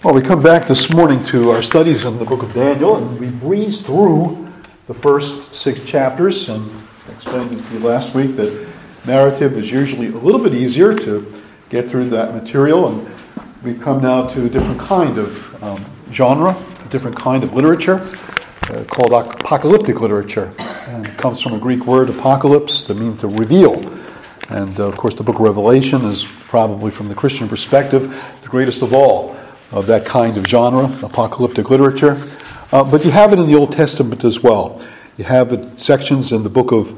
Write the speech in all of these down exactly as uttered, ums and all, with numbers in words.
Well, we come back this morning to our studies in the book of Daniel, and we breeze through the first six chapters. And I explained to you last week that narrative is usually a little bit easier to get through that material, and we've come now to a different kind of um, genre, a different kind of literature uh, called apocalyptic literature. And it comes from a Greek word, apocalypse, that means to reveal. And uh, of course, the book of Revelation is probably, from the Christian perspective, the greatest of all of that kind of genre, apocalyptic literature. Uh, but you have it in the Old Testament as well. You have it, sections in the book of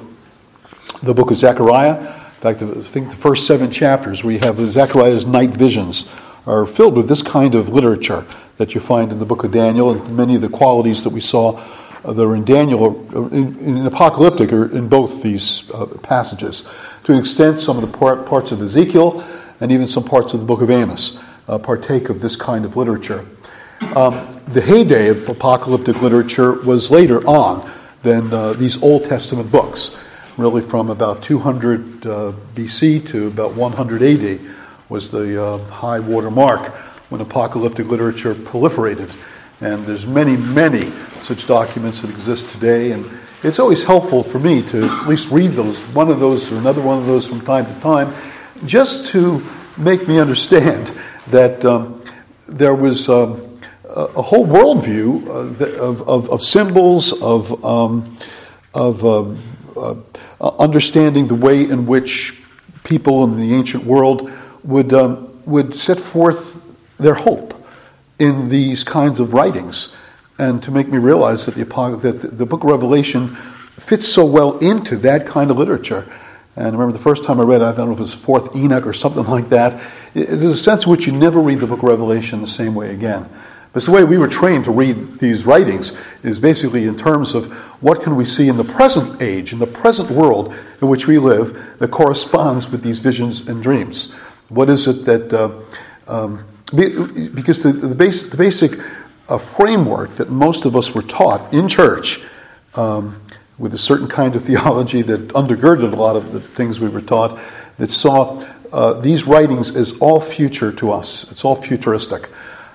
the book of Zechariah. In fact, I think the first seven chapters, where you have Zechariah's night visions, are filled with this kind of literature that you find in the book of Daniel, and many of the qualities that we saw uh, that are in Daniel, are in, in apocalyptic, are in both these uh, passages. To an extent, some of the part, parts of Ezekiel and even some parts of the book of Amos Uh, partake of this kind of literature. Um, the heyday of apocalyptic literature was later on than uh, these Old Testament books, really from about two hundred uh, B C to about one hundred A D was the uh, high water mark when apocalyptic literature proliferated. And there's many, many such documents that exist today, and it's always helpful for me to at least read those, one of those or another one of those from time to time, just to make me understand that um, there was um, a, a whole worldview uh, of, of, of symbols, of, um, of uh, uh, understanding the way in which people in the ancient world would um, would set forth their hope in these kinds of writings, and to make me realize that the that the book of Revelation fits so well into that kind of literature. And I remember the first time I read it, I don't know if it was Fourth Enoch or something like that. There's a sense in which you never read the book of Revelation the same way again. But it's the way we were trained to read these writings, is basically in terms of what can we see in the present age, in the present world in which we live, that corresponds with these visions and dreams. What is it that, uh, um, because the, the, base, the basic uh, framework that most of us were taught in church, um, with a certain kind of theology that undergirded a lot of the things we were taught, that saw uh, these writings as all future to us. It's all futuristic.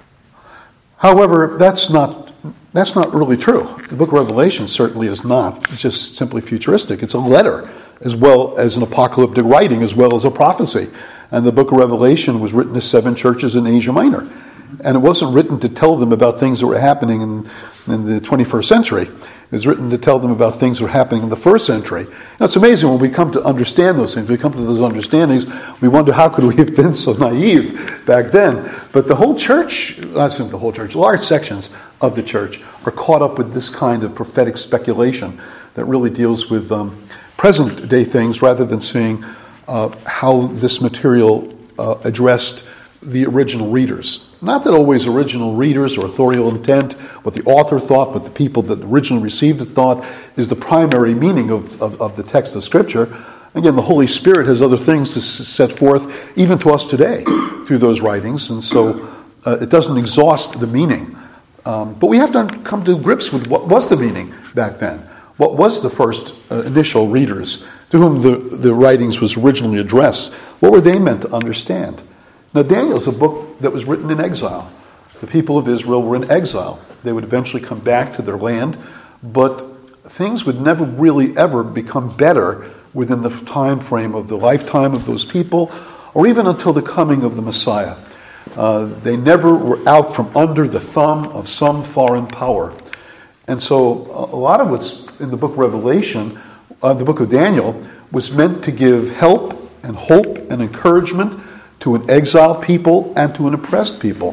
However, that's not that's not really true. The book of Revelation certainly is not just simply futuristic. It's a letter as well as an apocalyptic writing, as well as a prophecy. And the book of Revelation was written to seven churches in Asia Minor. And it wasn't written to tell them about things that were happening in, in the twenty-first century. It was written to tell them about things that were happening in the first century. Now, it's amazing when we come to understand those things. We come to those understandings, we wonder how could we have been so naive back then. But the whole church, not the whole church, large sections of the church are caught up with this kind of prophetic speculation that really deals with um, present-day things rather than seeing uh, how this material uh, addressed the original readers. Not that always original readers or authorial intent, what the author thought, what the people that originally received it thought, is the primary meaning of, of, of the text of Scripture. Again, the Holy Spirit has other things to s- set forth, even to us today, through those writings, and so uh, it doesn't exhaust the meaning. Um, but we have to come to grips with what was the meaning back then. What was the first uh, initial readers to whom the, the writings was originally addressed? What were they meant to understand? Now, Daniel is a book that was written in exile. The people of Israel were in exile. They would eventually come back to their land, but things would never really ever become better within the time frame of the lifetime of those people, or even until the coming of the Messiah. Uh, they never were out from under the thumb of some foreign power. And so a lot of what's in the book of Revelation, uh, the book of Daniel, was meant to give help and hope and encouragement to an exiled people and to an oppressed people.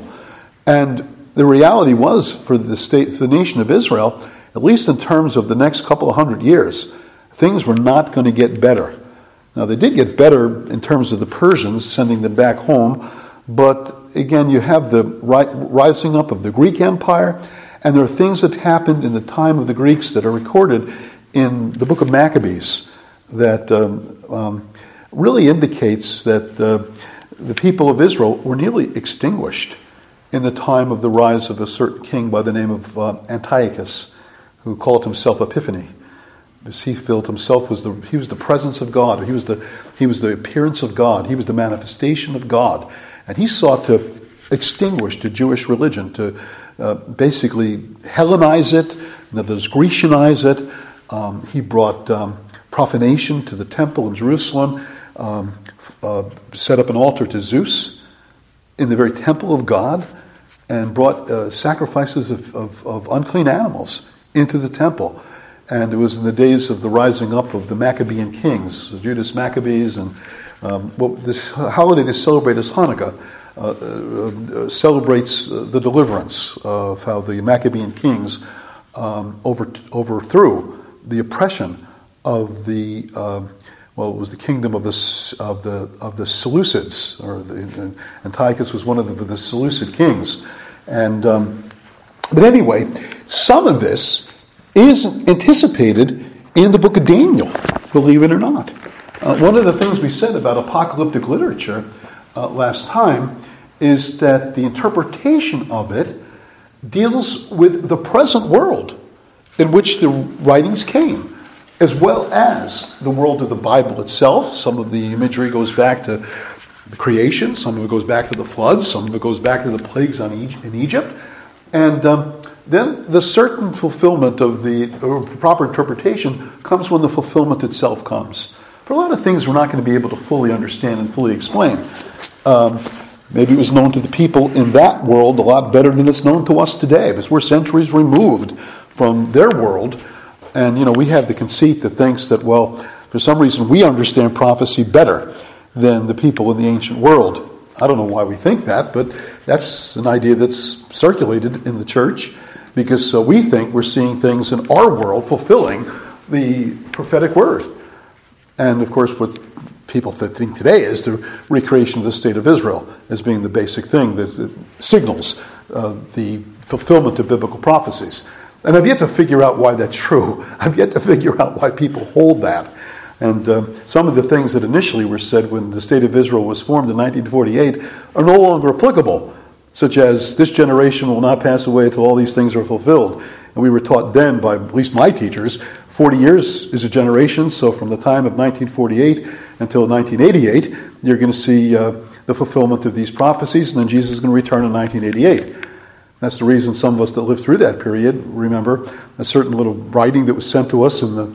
And the reality was, for the state, the nation of Israel, at least in terms of the next couple of hundred years, things were not going to get better. Now, they did get better in terms of the Persians sending them back home, but again, you have the rising up of the Greek Empire, and there are things that happened in the time of the Greeks that are recorded in the book of Maccabees that um, um, really indicates that uh, the people of Israel were nearly extinguished in the time of the rise of a certain king by the name of uh, Antiochus, who called himself Epiphany. Because he felt himself was the he was the presence of God. He was the he was the appearance of God. He was the manifestation of God, and he sought to extinguish the Jewish religion, to uh, basically Hellenize it, in other words, Grecianize it. Um, he brought um, profanation to the temple in Jerusalem, um, uh, set up an altar to Zeus in the very temple of God, and brought uh, sacrifices of, of, of unclean animals into the temple. And it was in the days of the rising up of the Maccabean kings, Judas Maccabees, and um, well, this holiday they celebrate as Hanukkah uh, uh, celebrates uh, the deliverance of how the Maccabean kings um, over, overthrew the oppression of the uh, well, it was the kingdom of the of the of the Seleucids, or the, Antiochus was one of the, the Seleucid kings, and um, but anyway, some of this is anticipated in the book of Daniel, believe it or not. Uh, one of the things we said about apocalyptic literature uh, last time is that the interpretation of it deals with the present world in which the writings came, as well as the world of the Bible itself. Some of the imagery goes back to the creation, some of it goes back to the floods, some of it goes back to the plagues on Egypt, in Egypt. And um, then the certain fulfillment of the or proper interpretation comes when the fulfillment itself comes. For a lot of things we're not going to be able to fully understand and fully explain. Um, maybe it was known to the people in that world a lot better than it's known to us today, because we're centuries removed from their world. And, you know, we have the conceit that thinks that, well, for some reason we understand prophecy better than the people in the ancient world. I don't know why we think that, but that's an idea that's circulated in the church, because uh, we think we're seeing things in our world fulfilling the prophetic word. And, of course, what people think today is the recreation of the state of Israel as being the basic thing that, that signals uh, the fulfillment of biblical prophecies. And I've yet to figure out why that's true. I've yet to figure out why people hold that. And uh, some of the things that initially were said when the state of Israel was formed in nineteen forty-eight are no longer applicable, such as this generation will not pass away until all these things are fulfilled. And we were taught then by at least my teachers, forty years is a generation, so from the time of nineteen forty-eight until nineteen eighty-eight, you're going to see uh, the fulfillment of these prophecies, and then Jesus is going to return in nineteen eighty-eight. That's the reason some of us that lived through that period remember a certain little writing that was sent to us in the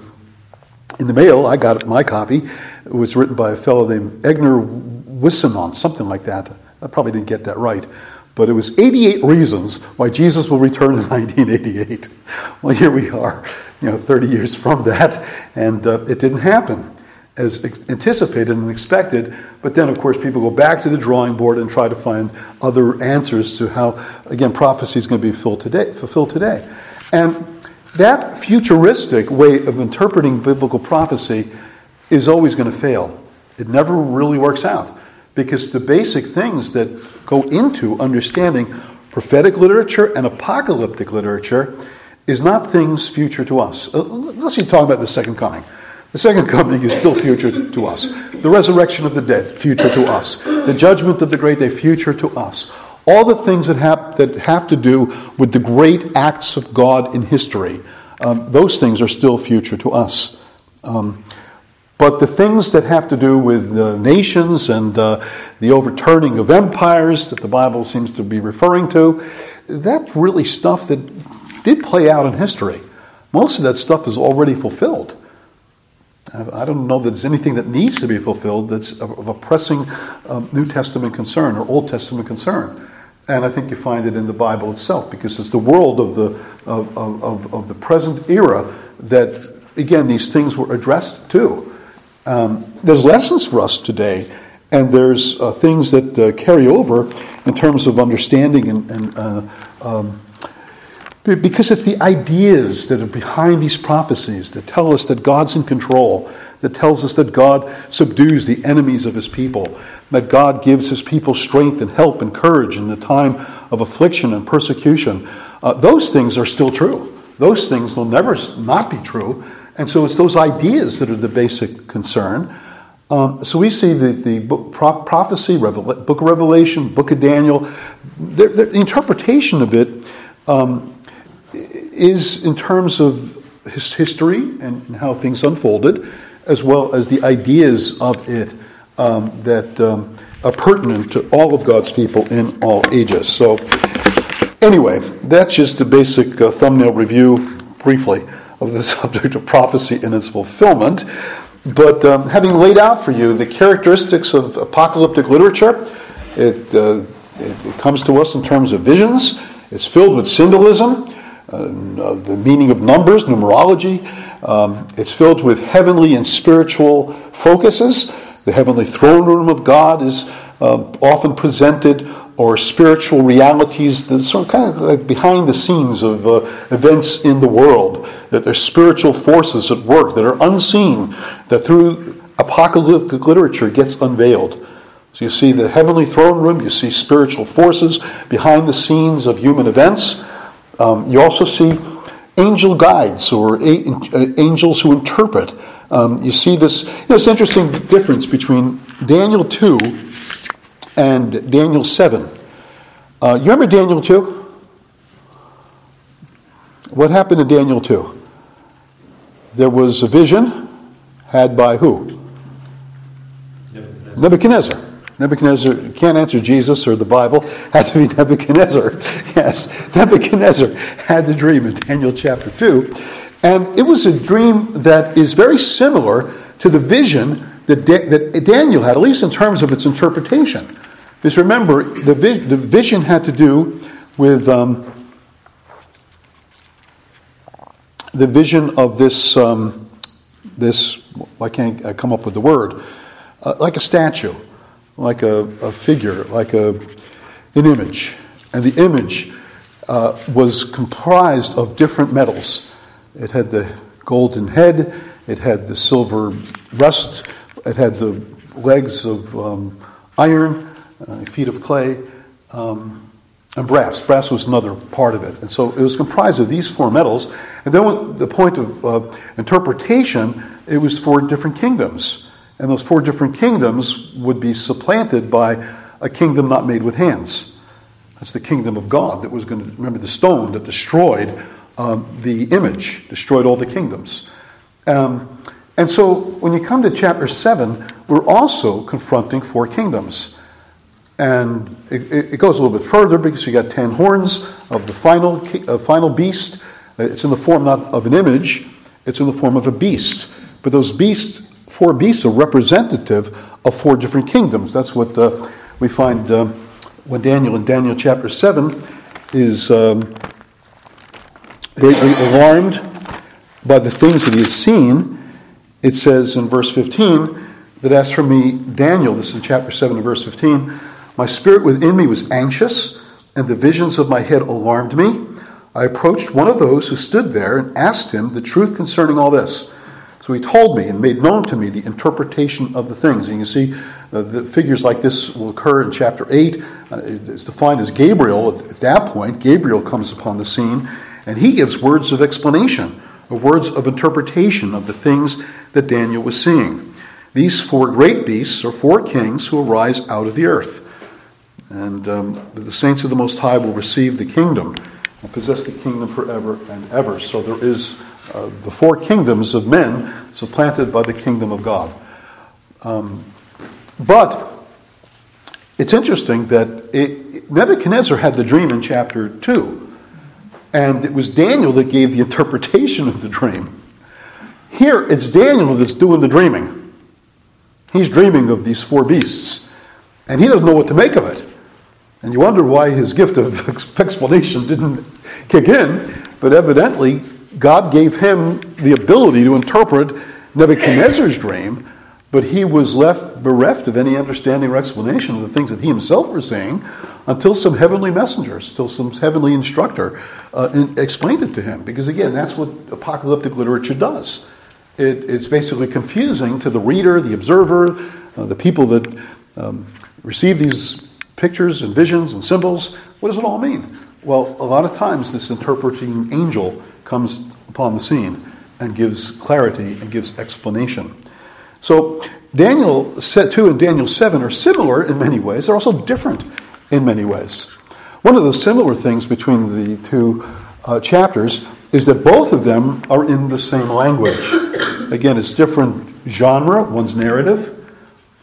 in the mail. I got it, my copy. It was written by a fellow named Egner Wissenon, something like that. I probably didn't get that right. But it was eighty-eight reasons why Jesus will return in nineteen eighty-eight. Well, here we are, you know, thirty years from that, and uh, it didn't happen as anticipated and expected. But then, of course, people go back to the drawing board and try to find other answers to how, again, prophecy is going to be fulfilled today. Fulfilled today. And that futuristic way of interpreting biblical prophecy is always going to fail. It never really works out, because the basic things that go into understanding prophetic literature and apocalyptic literature is not things future to us. Unless you're talking about the second coming. The second coming is still future to us. The resurrection of the dead, future to us. The judgment of the great day, future to us. All the things that have, that have to do with the great acts of God in history, um, those things are still future to us. Um, but the things that have to do with uh, nations and uh, the overturning of empires that the Bible seems to be referring to, that's really stuff that did play out in history. Most of that stuff is already fulfilled. I don't know that there's anything that needs to be fulfilled that's of a pressing um, New Testament concern or Old Testament concern. And I think you find it in the Bible itself, because it's the world of the of, of, of the present era that, again, these things were addressed to. Um, there's lessons for us today, and there's uh, things that uh, carry over in terms of understanding and, and uh, um, because it's the ideas that are behind these prophecies that tell us that God's in control, that tells us that God subdues the enemies of his people, that God gives his people strength and help and courage in the time of affliction and persecution. Uh, those things are still true. Those things will never not be true. And so it's those ideas that are the basic concern. Um, so we see the, the book, pro- prophecy, Revel- book of Revelation, book of Daniel, the, the interpretation of it um, is in terms of his history and, and how things unfolded, as well as the ideas of it um, that um, uh, pertinent to all of God's people in all ages. So anyway, that's just a basic uh, thumbnail review, briefly, of the subject of prophecy and its fulfillment. But um, having laid out for you the characteristics of apocalyptic literature, it, uh, it, it comes to us in terms of visions. It's filled with symbolism, uh, the meaning of numbers, numerology. Um, it's filled with heavenly and spiritual focuses. The heavenly throne room of God is uh, often presented, or spiritual realities that are sort of kind of like behind the scenes of uh, events in the world, that there's spiritual forces at work that are unseen, that through apocalyptic literature gets unveiled. So you see the heavenly throne room, you see spiritual forces behind the scenes of human events. Um, you also see angel guides, or a- angels who interpret. Um, you see this, you know, it's an interesting difference between Daniel two and Daniel seven. Uh, you remember Daniel two? What happened in Daniel two? There was a vision had by who? Nebuchadnezzar. Nebuchadnezzar. Nebuchadnezzar, can't answer Jesus or the Bible, had to be Nebuchadnezzar. Yes, Nebuchadnezzar had the dream in Daniel chapter two. And it was a dream that is very similar to the vision that, da- that Daniel had, at least in terms of its interpretation. Because remember, the, vi- the vision had to do with um, the vision of this, um, this, I can't I come up with the word, uh, like a statue, like a, a figure, like a an image. And the image uh, was comprised of different metals. It had the golden head, it had the silver breast, it had the legs of um, iron, Uh, feet of clay, um, and brass. Brass was another part of it. And so it was comprised of these four metals. And then when the point of uh, interpretation, it was four different kingdoms. And those four different kingdoms would be supplanted by a kingdom not made with hands. That's the kingdom of God that was going to, remember the stone that destroyed um, the image, destroyed all the kingdoms. Um, and so when you come to chapter seven, we're also confronting four kingdoms. And it, it goes a little bit further because you got ten horns of the final uh, final beast. It's in the form not of an image, it's in the form of a beast. But those beasts, four beasts, are representative of four different kingdoms. That's what uh, we find uh, when Daniel in Daniel chapter seven is um, greatly alarmed by the things that he has seen. It says in verse fifteen that as for me, Daniel, this is in chapter seven and verse fifteen, my spirit within me was anxious, and the visions of my head alarmed me. I approached one of those who stood there and asked him the truth concerning all this. So he told me and made known to me the interpretation of the things. And you can see uh, the figures like this will occur in chapter eight. Uh, it's defined as Gabriel. At that point, Gabriel comes upon the scene, and he gives words of explanation, or words of interpretation of the things that Daniel was seeing. These four great beasts are four kings who arise out of the earth. And um, the saints of the Most High will receive the kingdom and possess the kingdom forever and ever. So there is uh, the four kingdoms of men supplanted by the kingdom of God. Um, but it's interesting that it, Nebuchadnezzar had the dream in chapter two. And it was Daniel that gave the interpretation of the dream. Here, it's Daniel that's doing the dreaming. He's dreaming of these four beasts. And he doesn't know what to make of it. And you wonder why his gift of explanation didn't kick in. But evidently, God gave him the ability to interpret Nebuchadnezzar's dream, but he was left bereft of any understanding or explanation of the things that he himself was saying until some heavenly messengers, until some heavenly instructor uh, explained it to him. Because again, that's what apocalyptic literature does. It, it's basically confusing to the reader, the observer, uh, the people that um, receive these pictures and visions and symbols. What does it all mean? Well, a lot of times this interpreting angel comes upon the scene and gives clarity and gives explanation. So Daniel two and Daniel seven are similar in many ways. They're also different in many ways. One of the similar things between the two uh, chapters is that both of them are in the same language. Again, it's different genre. One's narrative,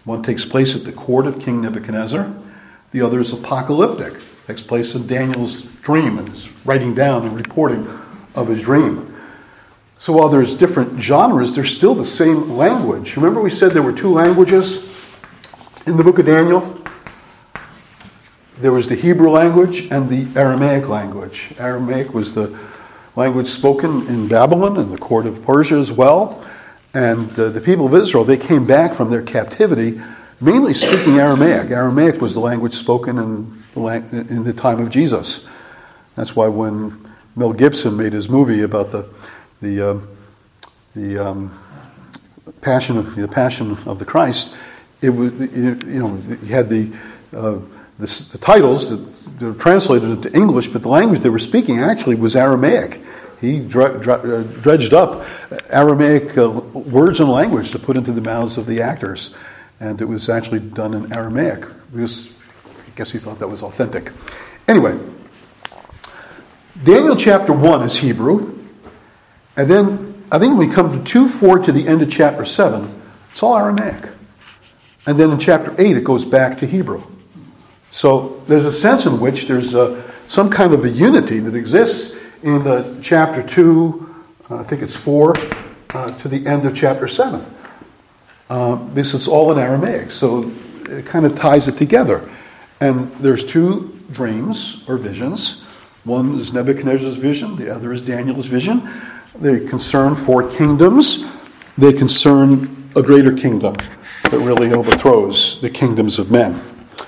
One takes place at the court of King Nebuchadnezzar. The other is apocalyptic. It takes place in Daniel's dream and his writing down and reporting of his dream. So while there's different genres, there's still the same language. Remember we said there were two languages in the book of Daniel? There was the Hebrew language and the Aramaic language. Aramaic was the language spoken in Babylon and the court of Persia as well. And uh, the people of Israel, they came back from their captivity mainly speaking Aramaic. Aramaic was the language spoken in the, lang- in the time of Jesus. That's why when Mel Gibson made his movie about the the uh, the um, passion of the passion of the Christ, it was you know you had the uh, the, the titles that were translated into English, but the language they were speaking actually was Aramaic. He dr- dr- dredged up Aramaic uh, words and language to put into the mouths of the actors, and it was actually done in Aramaic. Because I guess he thought that was authentic. Anyway, Daniel chapter one is Hebrew, and then I think when we come to two four to the end of chapter seven, it's all Aramaic. And then in chapter eight, it goes back to Hebrew. So there's a sense in which there's uh, some kind of a unity that exists in uh, chapter two, uh, I think it's four, uh, to the end of chapter seven. Uh, this is all in Aramaic, so it kind of ties it together. And there's two dreams or visions. One is Nebuchadnezzar's vision, the other is Daniel's vision. They concern four kingdoms. They concern a greater kingdom that really overthrows the kingdoms of men.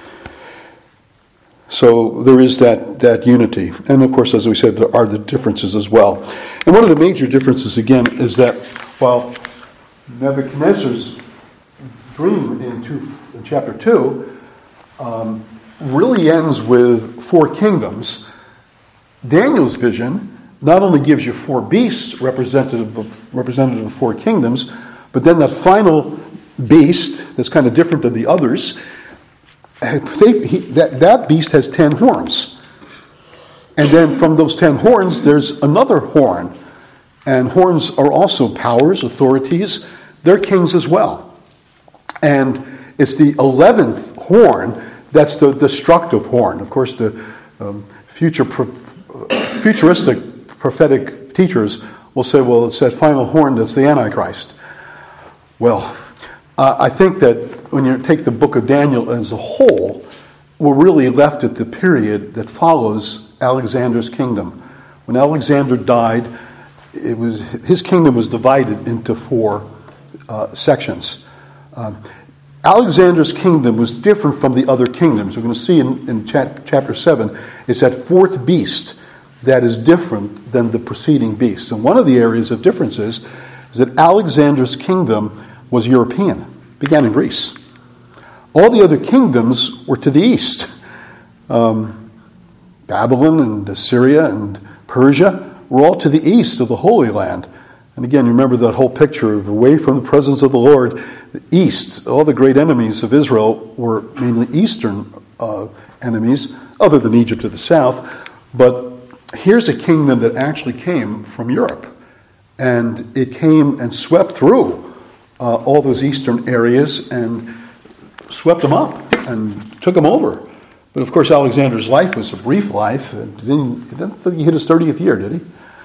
So there is that, that unity. And of course, as we said, there are the differences as well. And one of the major differences, again, is that while Nebuchadnezzar's dream in, two, in chapter two um, really ends with four kingdoms, Daniel's vision not only gives you four beasts representative of, representative of four kingdoms, but then that final beast that's kind of different than the others, They, he, that, that beast has ten horns. And then from those ten horns, there's another horn. And horns are also powers, authorities. They're kings as well. And it's the eleventh horn that's the destructive horn. Of course, the um, future pro, futuristic prophetic teachers will say, well, it's that final horn that's the Antichrist. Well, uh, I think that when you take the book of Daniel as a whole, we're really left at the period that follows Alexander's kingdom. When Alexander died, it was his kingdom was divided into four uh, sections. Uh, Alexander's kingdom was different from the other kingdoms. We're going to see in, in chat, chapter seven, it's that fourth beast that is different than the preceding beasts. And one of the areas of difference is, is that Alexander's kingdom was European, began in Greece. All the other kingdoms were to the east. Um, Babylon and Assyria and Persia were all to the east of the Holy Land. And again, you remember that whole picture of away from the presence of the Lord, the east. All the great enemies of Israel were mainly eastern uh, enemies, other than Egypt to the south. But here's a kingdom that actually came from Europe. And it came and swept through uh, all those eastern areas and swept them up and took them over. But of course, Alexander's life was a brief life. He didn't, he didn't think he hit his thirtieth year, did he?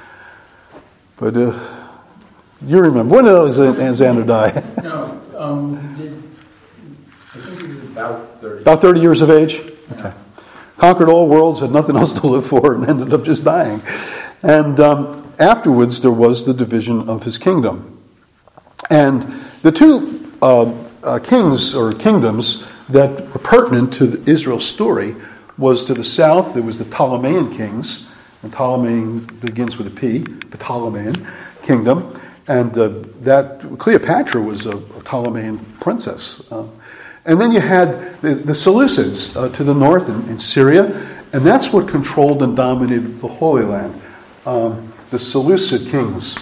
But uh, you remember. When did Alexander die? No, um, he did, I think he was about thirty. About thirty years of age? Okay. Conquered all worlds, had nothing else to live for, and ended up just dying. And um, afterwards, there was the division of his kingdom. And the two uh, uh, kings or kingdoms that were pertinent to Israel's story was to the south, there was the Ptolemean kings, and Ptolemean begins with a P, the Ptolemean kingdom, and uh, that Cleopatra was a, a Ptolemean princess. Uh, and then you had the, the Seleucids uh, to the north in, in Syria, and that's what controlled and dominated the Holy Land. Um, the Seleucid kings,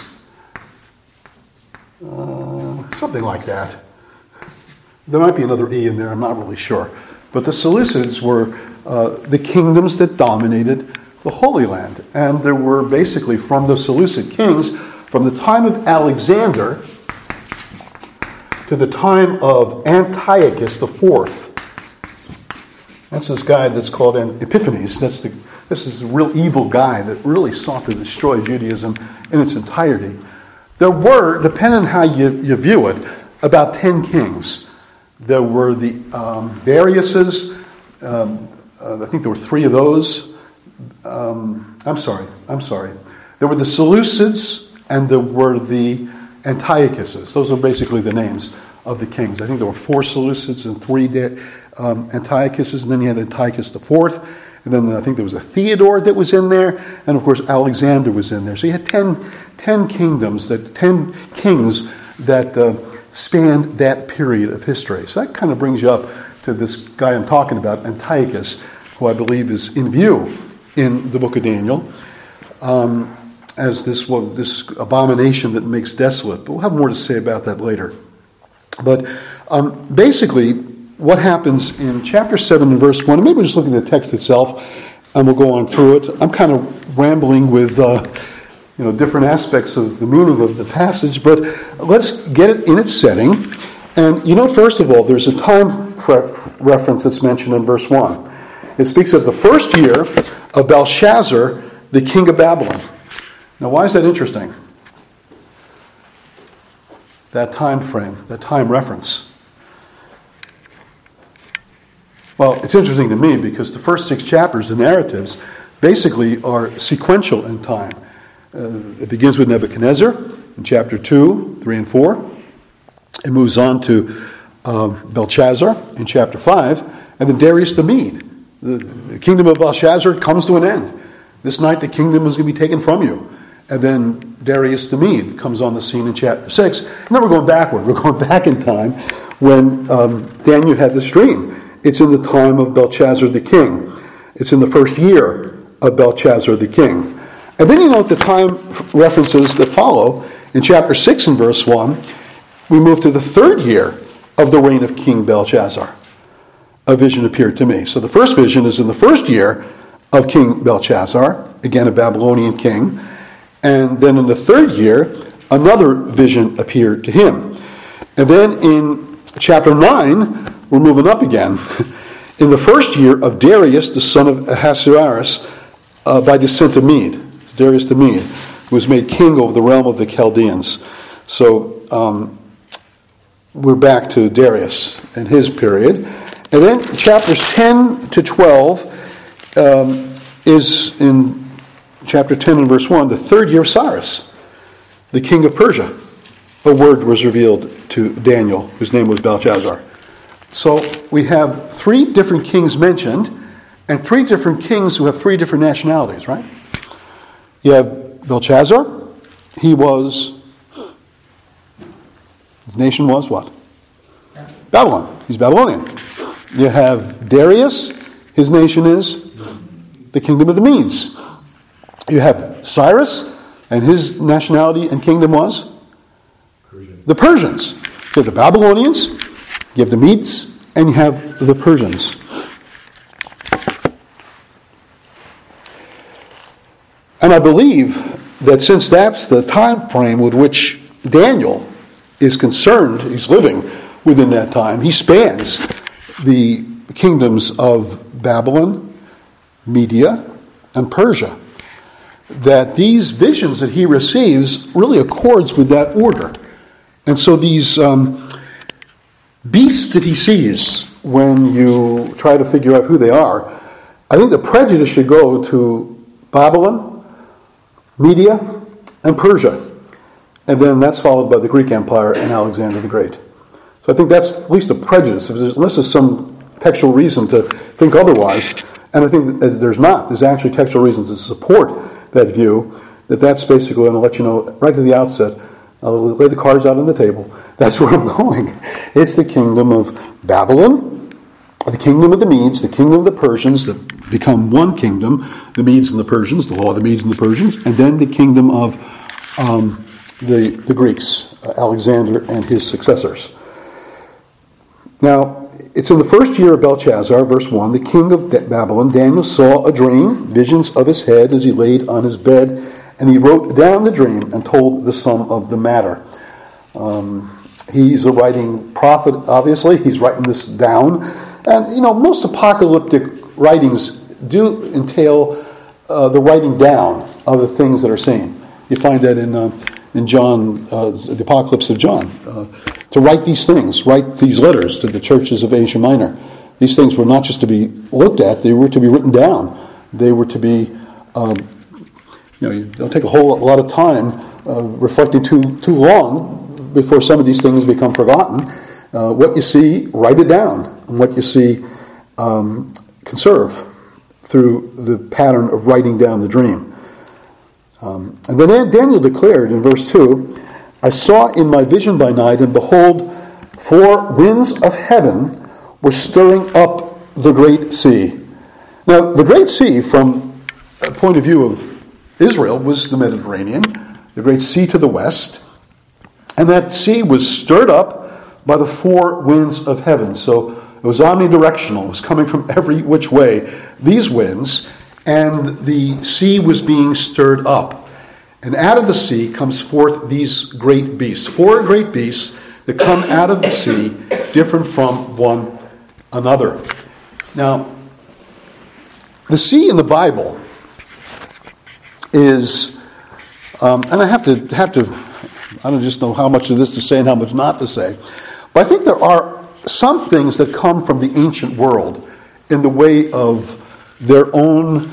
uh, something like that. There might be another E in there, I'm not really sure. But the Seleucids were uh, the kingdoms that dominated the Holy Land. And there were basically, from the Seleucid kings, from the time of Alexander to the time of Antiochus the Fourth. That's this guy that's called Epiphanes. That's the, this is a real evil guy that really sought to destroy Judaism in its entirety. There were, depending on how you, you view it, about ten kings. There were the um, Dariuses. Um, uh, I think there were three of those. Um, I'm sorry. I'm sorry. There were the Seleucids and there were the Antiochuses. Those are basically the names of the kings. I think there were four Seleucids and three um, Antiochuses, and then you had Antiochus the Fourth, and then I think there was a Theodore that was in there, and of course Alexander was in there. So you had ten, ten kingdoms, that ten kings that uh, spanned that period of history. So that kind of brings you up to this guy I'm talking about, Antiochus, who I believe is in view in the book of Daniel. Um, as this well, this abomination that makes desolate. But we'll have more to say about that later. But um, basically, what happens in chapter seven and verse one, and maybe we'll just look at the text itself, and we'll go on through it. I'm kind of rambling with uh, you know different aspects of the meaning of the passage, but let's get it in its setting. And you know, first of all, there's a time pre- reference that's mentioned in verse one. It speaks of the first year of Belshazzar, the king of Babylon. Now, why is that interesting? That time frame, that time reference. Well, it's interesting to me because the first six chapters, the narratives, basically are sequential in time. Uh, it begins with Nebuchadnezzar in chapter two, three, and four. It moves on to um, Belshazzar in chapter five, and then Darius the Mede. The, the kingdom of Belshazzar comes to an end. This night the kingdom is going to be taken from you. And then Darius the Mede comes on the scene in chapter six. And then we're going backward. We're going back in time when um, Daniel had this dream. It's in the time of Belshazzar the king. It's in the first year of Belshazzar the king. And then you note the time references that follow. In chapter six and verse one, we move to the third year of the reign of King Belshazzar. A vision appeared to me. So the first vision is in the first year of King Belshazzar, again a Babylonian king. And then in the third year, another vision appeared to him. And then in chapter nine, we're moving up again. In the first year of Darius, the son of Ahasuerus, uh, by descent of Mede, Darius the Mede, who was made king over the realm of the Chaldeans. So um, we're back to Darius and his period. And then chapters ten to twelve um, is in chapter ten and verse one, the third year of Cyrus, the king of Persia. A word was revealed to Daniel, whose name was Belshazzar. So we have three different kings mentioned, and three different kings who have three different nationalities, right? You have Belshazzar. He was, his nation was what? Babylon. He's Babylonian. You have Darius. His nation is the kingdom of the Medes. You have Cyrus, and his nationality and kingdom was? Persian. The Persians. You have the Babylonians, you have the Medes, and you have the Persians. And I believe that since that's the time frame with which Daniel is concerned, he's living within that time, he spans the kingdoms of Babylon, Media, and Persia. That these visions that he receives really accords with that order. And so these um, beasts that he sees, when you try to figure out who they are, I think the prejudice should go to Babylon, Media, and Persia. And then that's followed by the Greek Empire and Alexander the Great. So I think that's at least a prejudice, unless there's some textual reason to think otherwise. And I think that there's not. There's actually textual reasons to support that view, that that's basically going to let you know right to the outset. I'll lay the cards out on the table. That's where I'm going. It's the kingdom of Babylon, the kingdom of the Medes, the kingdom of the Persians that become one kingdom, the Medes and the Persians, the law of the Medes and the Persians, and then the kingdom of um, the, the Greeks, uh, Alexander and his successors. Now, it's in the first year of Belshazzar, verse one, the king of Babylon, Daniel saw a dream, visions of his head as he laid on his bed, and he wrote down the dream and told the sum of the matter. Um, He's a writing prophet, obviously. He's writing this down. And, you know, most apocalyptic writings do entail uh, the writing down of the things that are seen. You find that in uh, in John, uh, the Apocalypse of John. Uh, to write these things, write these letters to the churches of Asia Minor. These things were not just to be looked at, they were to be written down. They were to be, um, you know, you don't take a whole lot of time uh, reflecting too too long before some of these things become forgotten. Uh, what you see, write it down. And what you see, um, conserve through the pattern of writing down the dream. Um, and then Daniel declared in verse two, I saw in my vision by night, and behold, four winds of heaven were stirring up the great sea. Now, the great sea, from a point of view of Israel, was the Mediterranean, the great sea to the west. And that sea was stirred up by the four winds of heaven. So it was omnidirectional. It was coming from every which way, these winds, and the sea was being stirred up. And out of the sea comes forth these great beasts. Four great beasts that come out of the sea, different from one another. Now, the sea in the Bible is, um, and I have to have to, I don't just know how much of this to say and how much not to say, but I think there are some things that come from the ancient world in the way of their own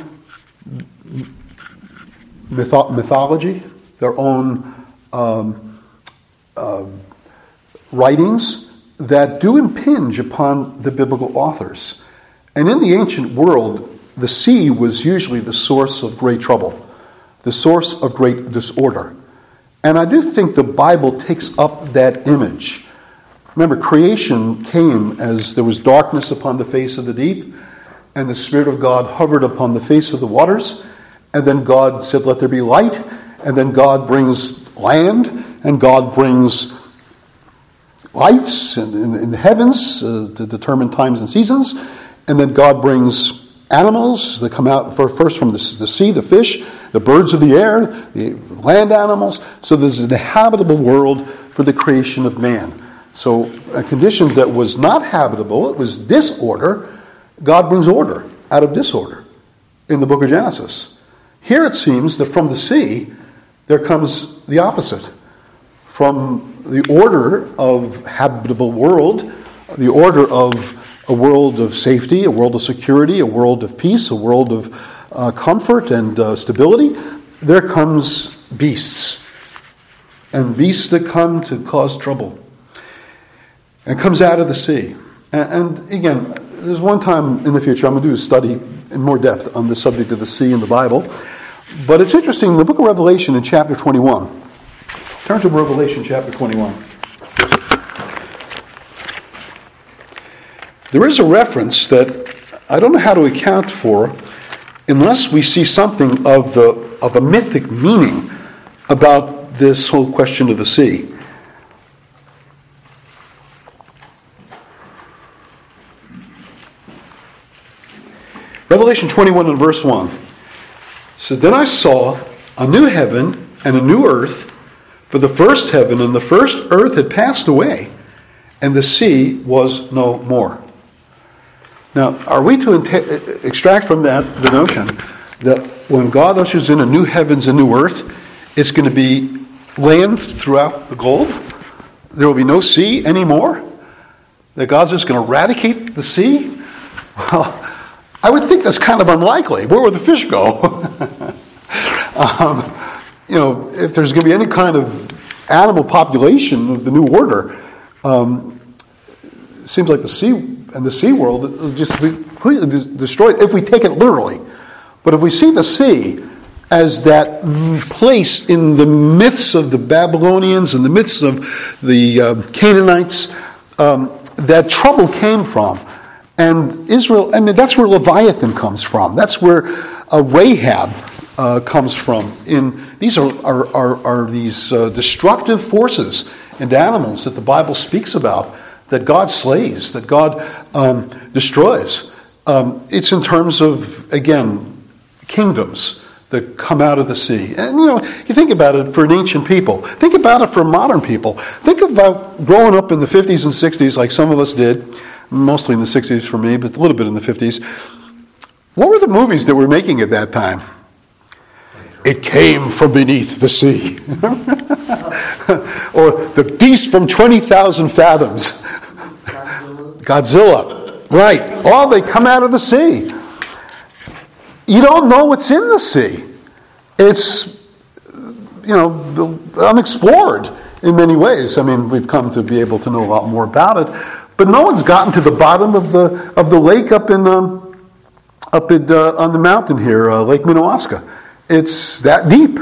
mytho- mythology, their own um, uh, writings that do impinge upon the biblical authors. And in the ancient world, the sea was usually the source of great trouble, the source of great disorder. And I do think the Bible takes up that image. Remember, creation came as there was darkness upon the face of the deep, and the Spirit of God hovered upon the face of the waters, and then God said, let there be light, and then God brings land, and God brings lights in, in, in the heavens uh, to determine times and seasons, and then God brings animals that come out first from the, the sea, the fish, the birds of the air, the land animals. So there's an habitable world for the creation of man. So a condition that was not habitable, it was disorder, God brings order out of disorder in the book of Genesis. Here it seems that from the sea, there comes the opposite. From the order of habitable world, the order of a world of safety, a world of security, a world of peace, a world of uh, comfort and uh, stability, there comes beasts. And beasts that come to cause trouble. And comes out of the sea. And, and again, there's one time in the future I'm going to do a study in more depth on the subject of the sea in the Bible. But it's interesting, in the book of Revelation in chapter twenty-one. Turn to Revelation chapter twenty-one. There is a reference that I don't know how to account for unless we see something of the of a mythic meaning about this whole question of the sea. Revelation twenty-one and verse one says, Then I saw a new heaven and a new earth, for the first heaven and the first earth had passed away, and the sea was no more. Now, are we to ent- extract from that the notion that when God ushers in a new heavens and new earth, it's going to be land throughout the globe? There will be no sea anymore? That God's just going to eradicate the sea? Well, I would think that's kind of unlikely. Where would the fish go? um, you know, if there's going to be any kind of animal population of the new order, um, it seems like the sea and the sea world will just be completely destroyed if we take it literally. But if we see the sea as that place in the midst of the Babylonians, in the midst of the uh, Canaanites, um, that trouble came from. And Israel, I mean, that's where Leviathan comes from. That's where uh, Rahab uh, comes from. In these are are are, are these uh, destructive forces and animals that the Bible speaks about, that God slays, that God um, destroys. Um, it's in terms of, again, kingdoms that come out of the sea. And, you know, you think about it for an ancient people. Think about it for modern people. Think about growing up in the fifties and sixties like some of us did, mostly in the sixties for me, but a little bit in the fifties. What were the movies that were making at that time? It came from beneath the sea. Or the beast from twenty thousand fathoms. Godzilla. Right. Oh, they come out of the sea. You don't know what's in the sea. It's, you know, unexplored in many ways. I mean, we've come to be able to know a lot more about it, but no one's gotten to the bottom of the of the lake up in um, up in, uh, on the mountain here, uh, Lake Minnewaska. It's that deep.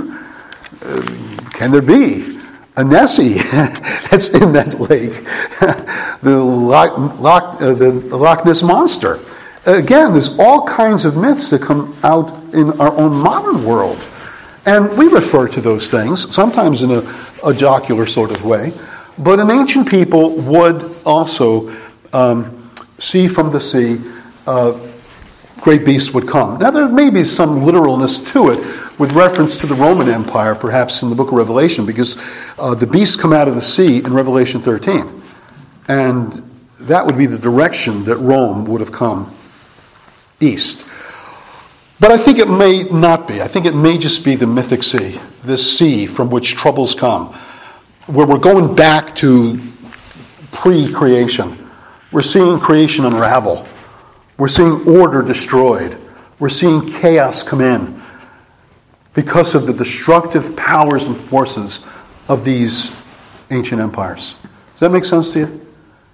Uh, can there be a Nessie that's in that lake? the, Loch, Loch, uh, the Loch Ness Monster. Again, there's all kinds of myths that come out in our own modern world. And we refer to those things, sometimes in a, a jocular sort of way. But an ancient people would also um, see from the sea uh, great beasts would come. Now, there may be some literalness to it with reference to the Roman Empire, perhaps in the book of Revelation, because uh, the beasts come out of the sea in Revelation thirteen. And that would be the direction that Rome would have come east. But I think it may not be. I think it may just be the mythic sea, this sea from which troubles come, where we're going back to pre-creation. We're seeing creation unravel. We're seeing order destroyed. We're seeing chaos come in because of the destructive powers and forces of these ancient empires. Does that make sense to you?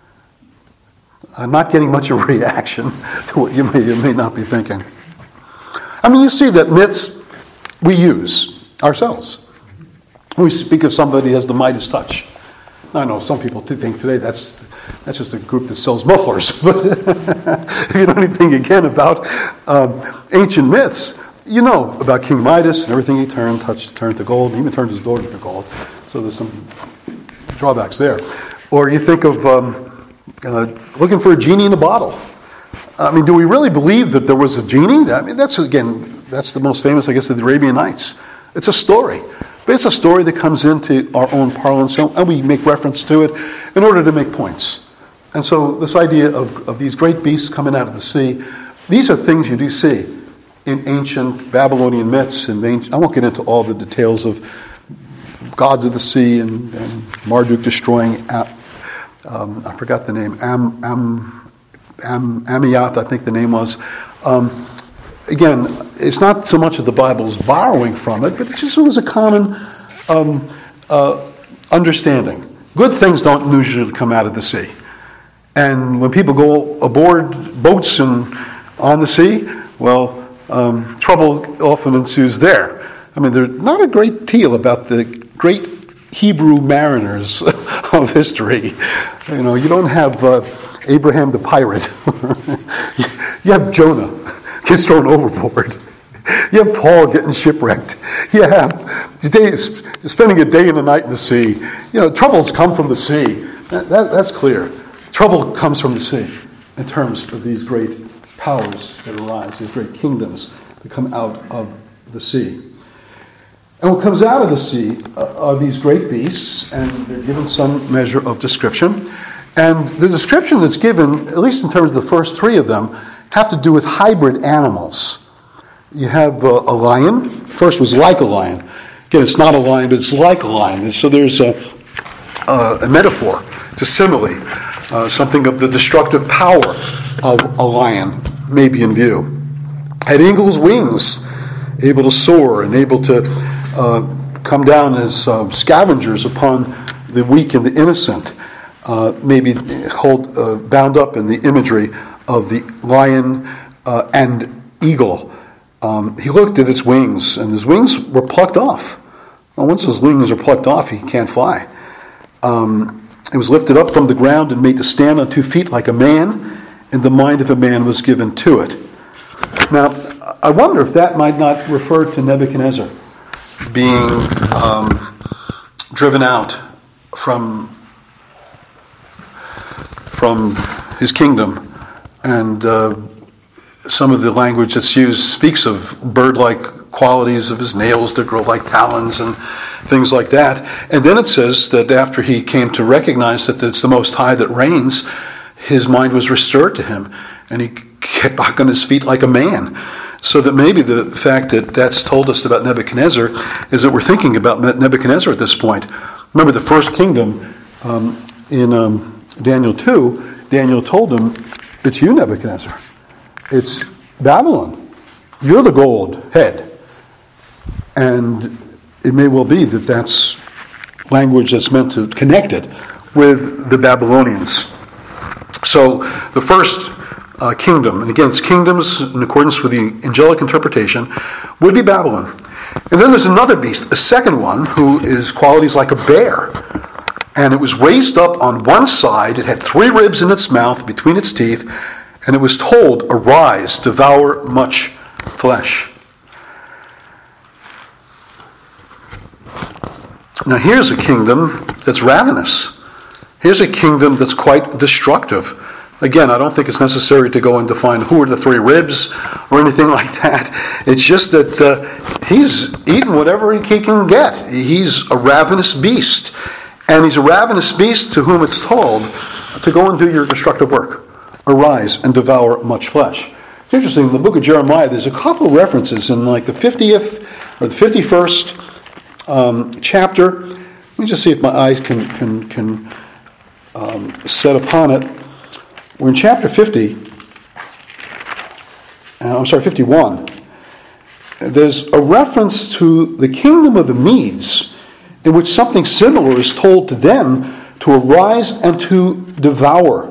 I'm not getting much of a reaction to what you may, you may not be thinking. I mean, you see that myths we use ourselves. We speak of somebody as the Midas touch. Now, I know some people think today that's that's just a group that sells mufflers. But if you know anything again about um, ancient myths, you know about King Midas and everything he turned, touched, turned to gold, and even turned his daughter to gold. So there's some drawbacks there. Or you think of um, uh, looking for a genie in a bottle. I mean, do we really believe that there was a genie? I mean, that's, again, that's the most famous, I guess, of the Arabian Nights. It's a story. But it's a story that comes into our own parlance, and we make reference to it in order to make points. And so this idea of, of these great beasts coming out of the sea, these are things you do see in ancient Babylonian myths. And ancient, I won't get into all the details of gods of the sea and, and Marduk destroying, um, I forgot the name, Am, Am, Am, Amiat, I think the name was. Um, Again, it's not so much that the Bible is borrowing from it, but it just was a common um, uh, understanding. Good things don't usually come out of the sea. And when people go aboard boats and on the sea, well, um, trouble often ensues there. I mean, there's not a great deal about the great Hebrew mariners of history. You know, you don't have uh, Abraham the pirate. You have Jonah gets thrown overboard. You have Paul getting shipwrecked. You have day, spending a day and a night in the sea. You know, troubles come from the sea. That, that, that's clear. Trouble comes from the sea in terms of these great powers that arise, these great kingdoms that come out of the sea. And what comes out of the sea are these great beasts, and they're given some measure of description. And the description that's given, at least in terms of the first three of them, have to do with hybrid animals. You have uh, a lion. First was like a lion. Again, it's not a lion, but it's like a lion. And so there's a, a, a metaphor, it's a simile, uh, something of the destructive power of a lion may be in view. Had eagle's wings, able to soar and able to uh, come down as uh, scavengers upon the weak and the innocent, uh, maybe hold uh, bound up in the imagery of the lion uh, and eagle. Um, he looked at its wings, and his wings were plucked off. Well, once his wings are plucked off, he can't fly. Um, it was lifted up from the ground and made to stand on two feet like a man, and the mind of a man was given to it. Now, I wonder if that might not refer to Nebuchadnezzar being um, driven out from, from his kingdom. And uh, some of the language that's used speaks of bird-like qualities of his nails that grow like talons and things like that. And then it says that after he came to recognize that it's the Most High that reigns, his mind was restored to him, and he get back on his feet like a man. So that maybe the fact that that's told us about Nebuchadnezzar is that we're thinking about Nebuchadnezzar at this point. Remember the first kingdom um, in um, Daniel two, Daniel told him, it's you, Nebuchadnezzar. It's Babylon. You're the gold head. And it may well be that that's language that's meant to connect it with the Babylonians. So the first Uh, kingdom, and again, it's kingdoms in accordance with the angelic interpretation, would be Babylon. And then there's another beast, a second one, who is qualities like a bear. And it was raised up on one side, it had three ribs in its mouth between its teeth, and it was told, arise, devour much flesh. Now here's a kingdom that's ravenous. Here's a kingdom that's quite destructive. Again, I don't think it's necessary to go and define who are the three ribs or anything like that. It's just that uh, he's eating whatever he can get. He's a ravenous beast. And he's a ravenous beast to whom it's told to go and do your destructive work. Arise and devour much flesh. It's interesting, in the book of Jeremiah, there's a couple of references in like the fiftieth or the fifty-first um, chapter. Let me just see if my eyes can, can, can um, set upon it. We're in chapter fifty, uh, I'm sorry, fifty-one. There's a reference to the kingdom of the Medes, in which something similar is told to them to arise and to devour.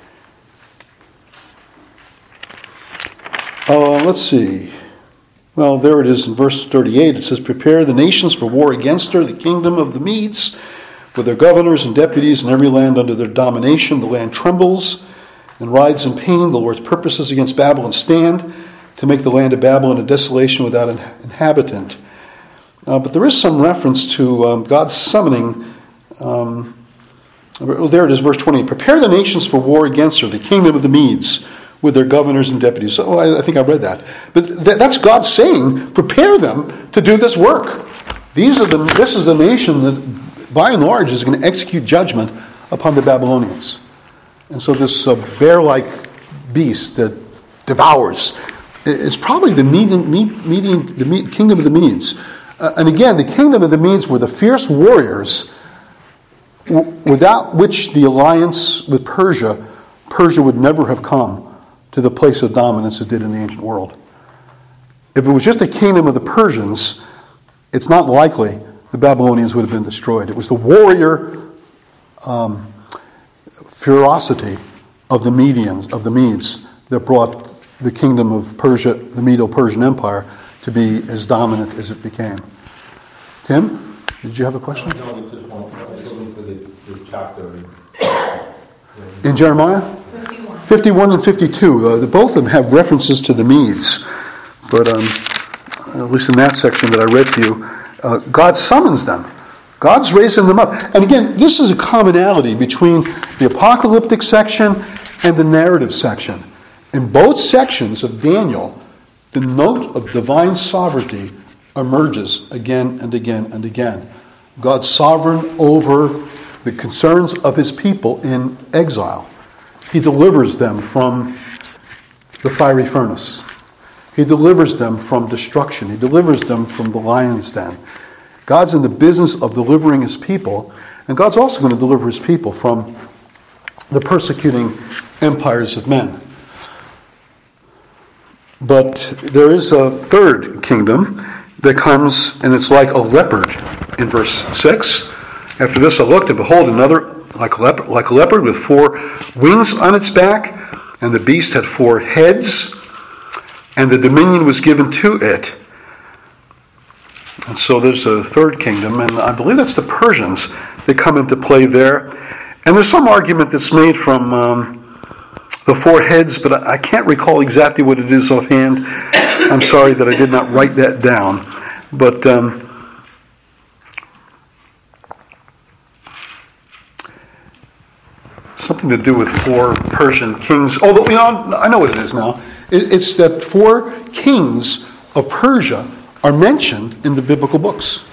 Uh, let's see. Well, there it is in verse thirty-eight. It says, prepare the nations for war against her, the kingdom of the Medes, with their governors and deputies in every land under their domination. The land trembles and writhes in pain. The Lord's purposes against Babylon stand, to make the land of Babylon a desolation without an inhabitant. Uh, but there is some reference to um, God summoning. Um, well, there it is, verse twenty. Prepare the nations for war against her, the kingdom of the Medes, with their governors and deputies. So, I, I think I read that. But th- that's God saying, prepare them to do this work. These are the. This is the nation that, by and large, is going to execute judgment upon the Babylonians. And so this uh, bear-like beast that devours is probably the median, median, the median, kingdom of the Medes. Uh, and again, the kingdom of the Medes were the fierce warriors w- without which the alliance with Persia, Persia would never have come to the place of dominance it did in the ancient world. If it was just the kingdom of the Persians, it's not likely the Babylonians would have been destroyed. It was the warrior um, ferocity of the Medians, of the Medes, that brought the kingdom of Persia, the Medo-Persian Empire, to be as dominant as it became. Tim, did you have a question? No, I just want I was looking for the, the chapter. In Jeremiah? fifty-one. fifty-one and fifty-two. Uh, the, both of them have references to the Medes. But um, at least in that section that I read to you, uh, God summons them. God's raising them up. And again, this is a commonality between the apocalyptic section and the narrative section. In both sections of Daniel, the note of divine sovereignty emerges again and again and again. God's sovereign over the concerns of his people in exile. He delivers them from the fiery furnace. He delivers them from destruction. He delivers them from the lion's den. God's in the business of delivering his people, and God's also going to deliver his people from the persecuting empires of men. But there is a third kingdom that comes, and it's like a leopard in verse six. After this I looked, and behold, another like a leopard, like a leopard with four wings on its back, and the beast had four heads, and the dominion was given to it. And so there's a third kingdom, and I believe that's the Persians that come into play there. And there's some argument that's made from um, the four heads, but I can't recall exactly what it is offhand. I'm sorry that I did not write that down. But um, something to do with four Persian kings. Although, you know, I know what it is now. It's that four kings of Persia are mentioned in the biblical books.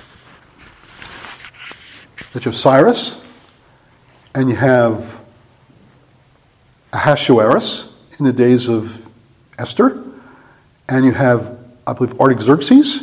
That you have Cyrus, and you have Ahasuerus in the days of Esther, and you have, I believe, Artaxerxes,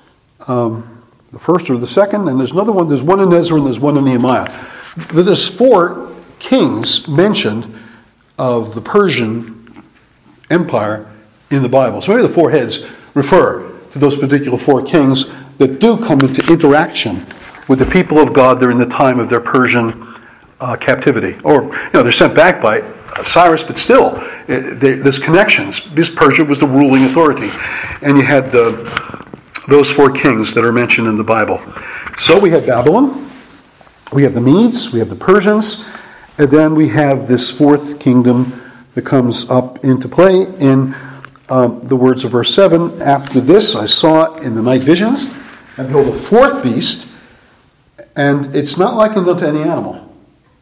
um, the first or the second, and there's another one, there's one in Ezra and there's one in Nehemiah. But there's four kings mentioned of the Persian Empire in the Bible. So maybe the four heads refer to those particular four kings that do come into interaction with the people of God during the time of their Persian uh, captivity. Or, you know, they're sent back by uh, Cyrus, but still, uh, they, there's connections, because Persia was the ruling authority. And you had uh, those four kings that are mentioned in the Bible. So we have Babylon, we have the Medes, we have the Persians, and then we have this fourth kingdom that comes up into play in um, the words of verse seven. After this I saw in the night visions, and behold, a fourth beast, and it's not likened unto any animal.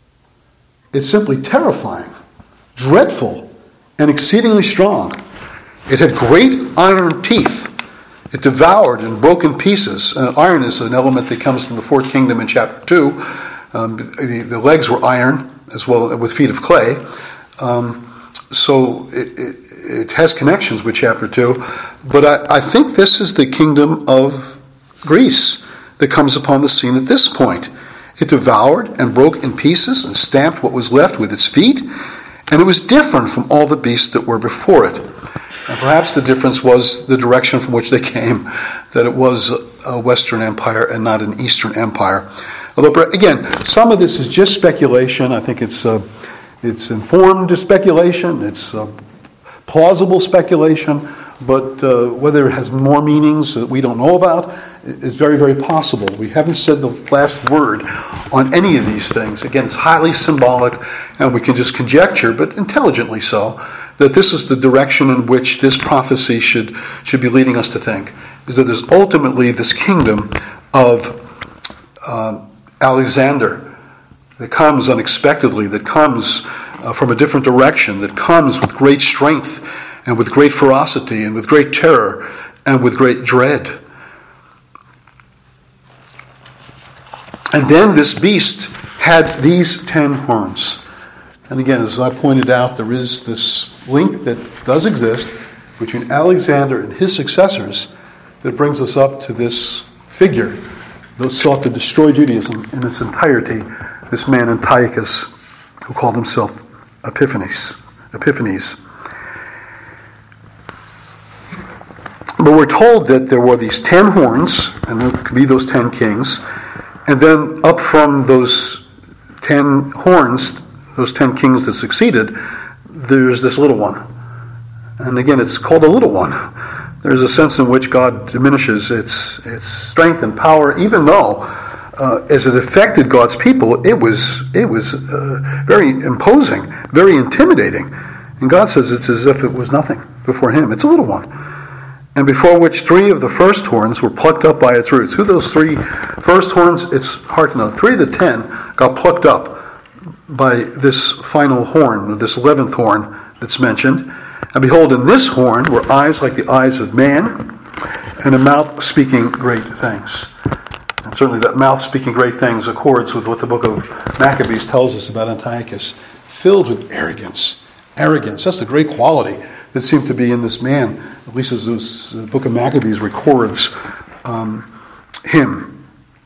It's simply terrifying, dreadful, and exceedingly strong. It had great iron teeth. It devoured and broke in pieces. Uh, iron is an element that comes from the fourth kingdom in chapter two. Um, the, the legs were iron, as well with feet of clay. Um, so it, it, it has connections with chapter two. But I, I think this is the kingdom of Greece that comes upon the scene at this point. It devoured and broke in pieces and stamped what was left with its feet, and it was different from all the beasts that were before it. And perhaps the difference was the direction from which they came, that it was a Western empire and not an Eastern empire. Although, again, some of this is just speculation. I think it's uh, it's informed speculation, it's uh, plausible speculation, but uh, whether it has more meanings that we don't know about is very, very possible. We haven't said the last word on any of these things. Again, it's highly symbolic, and we can just conjecture, but intelligently so, that this is the direction in which this prophecy should, should be leading us to think. Is that there's ultimately this kingdom of uh, Alexander that comes unexpectedly, that comes uh, from a different direction, that comes with great strength and with great ferocity and with great terror and with great dread. And then this beast had these ten horns. And again, as I pointed out, there is this link that does exist between Alexander and his successors that brings us up to this figure that sought to destroy Judaism in its entirety, this man Antiochus, who called himself Epiphanes. Epiphanes. But we're told that there were these ten horns, and there could be those ten kings, and then up from those ten horns, those ten kings that succeeded, there's this little one. And again, it's called a little one. There's a sense in which God diminishes its its strength and power, even though, uh, as it affected God's people, it was it was uh, very imposing, very intimidating. And God says it's as if it was nothing before Him. It's a little one. And before which three of the first horns were plucked up by its roots. Who those three first horns? It's hard to know. Three of the ten got plucked up by this final horn, or this eleventh horn that's mentioned. And behold, in this horn were eyes like the eyes of man, and a mouth speaking great things. And certainly that mouth speaking great things accords with what the book of Maccabees tells us about Antiochus. Filled with arrogance. Arrogance, that's the great quality that seemed to be in this man, at least as this, the book of Maccabees records um, him.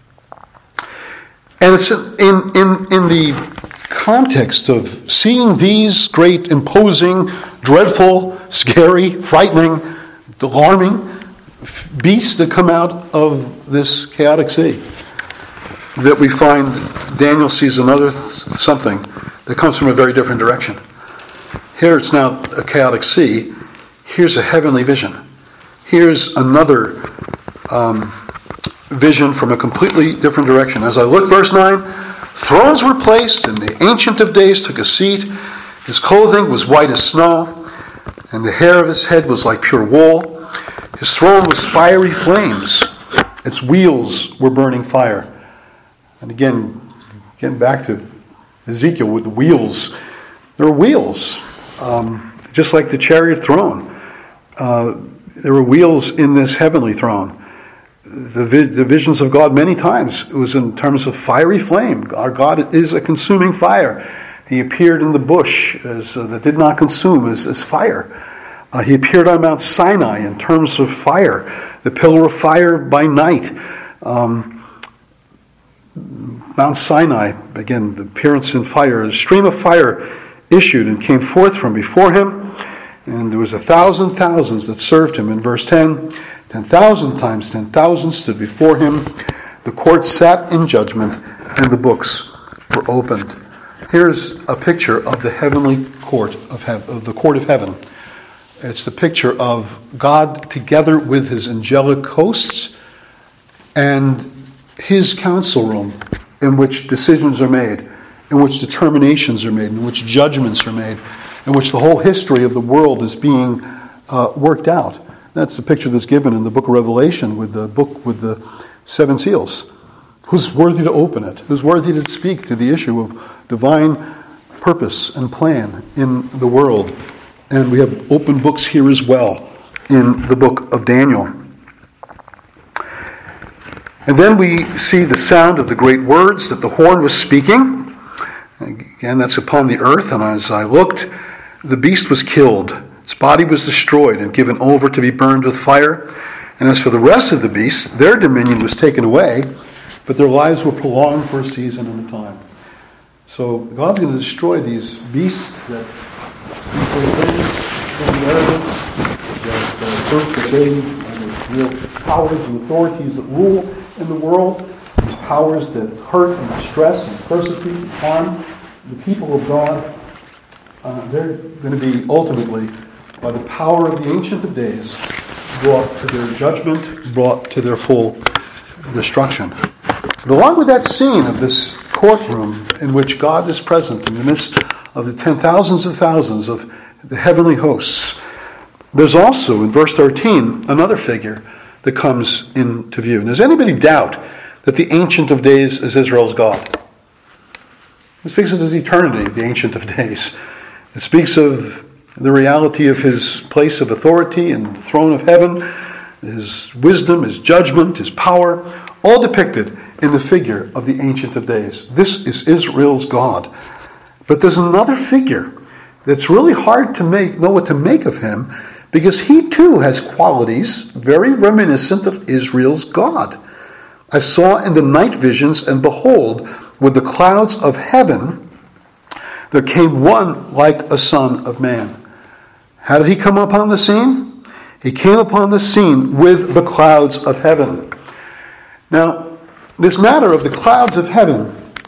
And it's in, in, in the context of seeing these great, imposing, dreadful, scary, frightening, alarming beasts that come out of this chaotic sea, that we find Daniel sees another something that comes from a very different direction. Here it's now a chaotic sea. Here's a heavenly vision. Here's another um, vision from a completely different direction. As I look, verse nine, thrones were placed, and the Ancient of Days took a seat. His clothing was white as snow, and the hair of his head was like pure wool. His throne was fiery flames. Its wheels were burning fire. And again, getting back to Ezekiel with the wheels, there were wheels, um, just like the chariot throne. Uh, there were wheels in this heavenly throne. the, vi- the visions of God many times. It was in terms of fiery flame. Our God is a consuming fire. He appeared in the bush as, uh, that did not consume as, as fire. Uh, he appeared on Mount Sinai in terms of fire, the pillar of fire by night. Um, Mount Sinai, again, the appearance in fire. A stream of fire issued and came forth from before him, and there was a thousand thousands that served him. In verse ten, ten thousand times ten thousand stood before him. The court sat in judgment, and the books were opened. Here's a picture of the heavenly court of, hev- of the court of heaven. It's the picture of God together with his angelic hosts and his council room in which decisions are made, in which determinations are made, in which judgments are made, in which the whole history of the world is being uh, worked out. That's the picture that's given in the book of Revelation with the book with the seven seals. Who's worthy to open it? Who's worthy to speak to the issue of divine purpose and plan in the world? And we have open books here as well in the book of Daniel. And then we see the sound of the great words that the horn was speaking. Again, that's upon the earth. And as I looked, the beast was killed. Its body was destroyed and given over to be burned with fire. And as for the rest of the beasts, their dominion was taken away, but their lives were prolonged for a season and a time. So God's going to destroy these beasts that from the arrogance, that uh, first obey the real powers and authorities that rule in the world, these powers that hurt and distress and persecute and harm the people of God. Uh, they're going to be ultimately, by the power of the Ancient of Days, brought to their judgment, brought to their full destruction. But along with that scene of this courtroom in which God is present in the midst of the ten thousands of thousands of the heavenly hosts, there's also, in verse thirteen, another figure that comes into view. And does anybody doubt that the Ancient of Days is Israel's God? It speaks of his eternity, the Ancient of Days. It speaks of the reality of his place of authority and throne of heaven, his wisdom, his judgment, his power, all depicted in the figure of the Ancient of Days. This is Israel's God. But there's another figure that's really hard to make know what to make of him, because he too has qualities very reminiscent of Israel's God. I saw in the night visions, and behold, with the clouds of heaven, there came one like a son of man. How did he come upon the scene? He came upon the scene with the clouds of heaven. Now, this matter of the clouds of heaven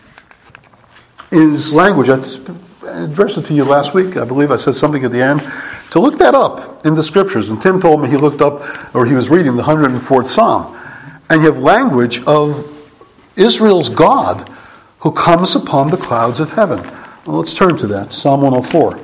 is language. I addressed it to you last week. I believe I said something at the end. To look that up in the scriptures. And Tim told me he looked up, or he was reading the one hundred fourth Psalm. And you have language of Israel's God who comes upon the clouds of heaven. Well, let's turn to that. Psalm one oh four.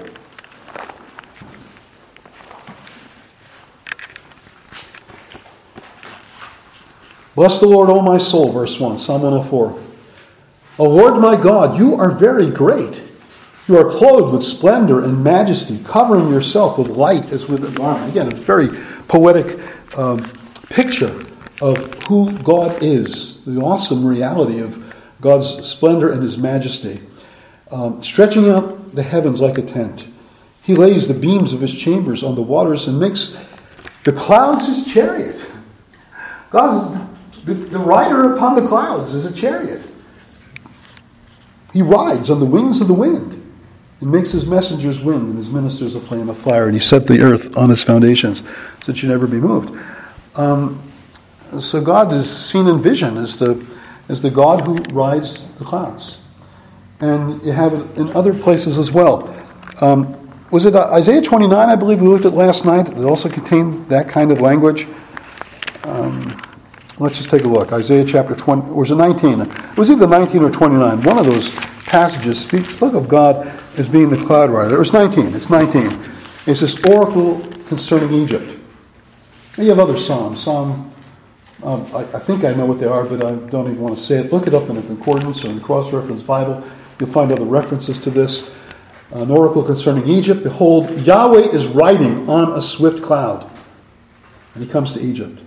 Bless the Lord, O my soul, verse one, Psalm one oh four. O Lord my God, you are very great. You are clothed with splendor and majesty, covering yourself with light as with a garment. Again, a very poetic um, picture of who God is, the awesome reality of God's splendor and his majesty. Um, stretching out the heavens like a tent. He lays the beams of his chambers on the waters and makes the clouds his chariot. God is the, the rider upon the clouds is a chariot. He rides on the wings of the wind and makes his messengers wind and his ministers a flame of fire. And he set the earth on its foundations so it should never be moved. Um, so God is seen in vision as the, as the God who rides the clouds. And you have it in other places as well. Um, was it Isaiah twenty-nine, I believe we looked at last night? It also contained that kind of language. Um, let's just take a look. Isaiah chapter twenty, or was it nineteen? It was either nineteen or twenty-nine. One of those passages speaks spoke of God as being the cloud rider. It was nineteen. It's nineteen. It's this oracle concerning Egypt. And you have other psalms. Psalm, um, I, I think I know what they are, but I don't even want to say it. Look it up in a concordance or in a cross-reference Bible. You'll find other references to this. An oracle concerning Egypt. Behold, Yahweh is riding on a swift cloud. And he comes to Egypt.